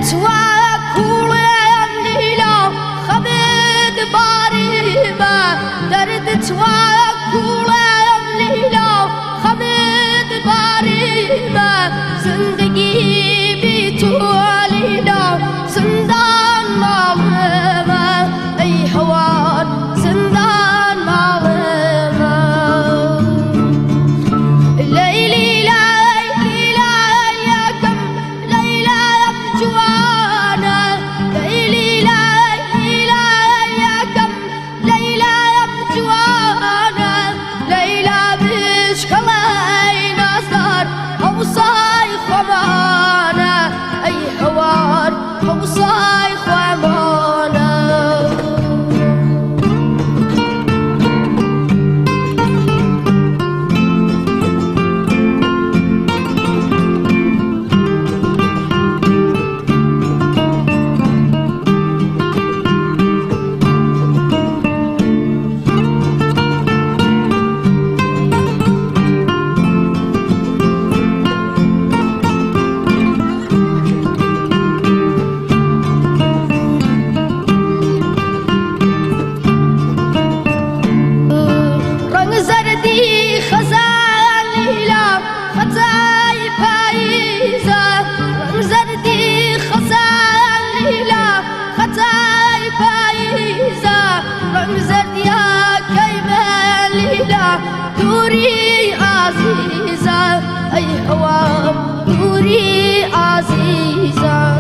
نوري عزيزة أي هوام نوري عزيزة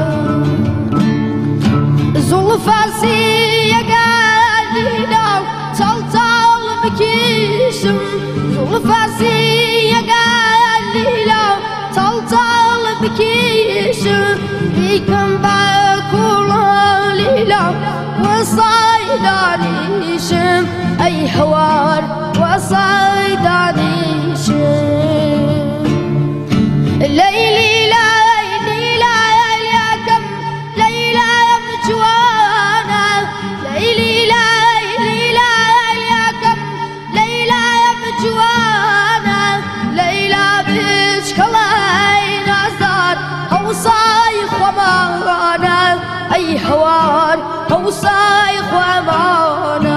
زلفاسي قالينا تلتل بكيشم زلفاسي قالينا تلتل بكيشم بيكم باكولا ليلا وصايدانيشم أي هوار وصايدانيشم ليلي ليلي ليليكم ليلى مجوانا ليلي ليلي ليليكم ليلى مجوانا ليلى بشكلاي نزار هوصاي خمانا أي هوار هوصاي خمانا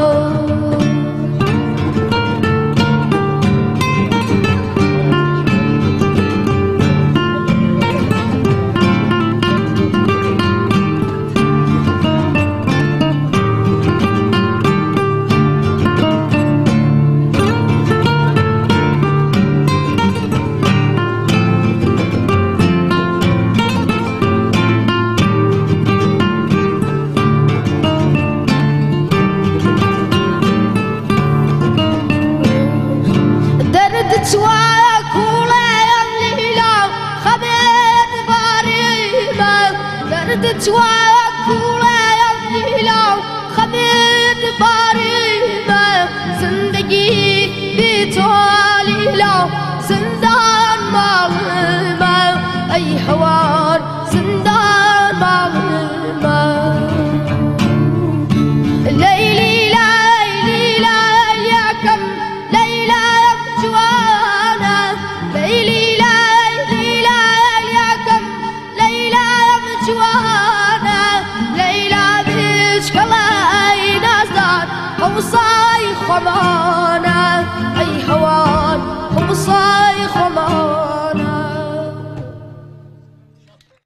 تواكولا يميلا خبيت باريما زندگی بتوالیلا زندان مغمى أي حوار زندان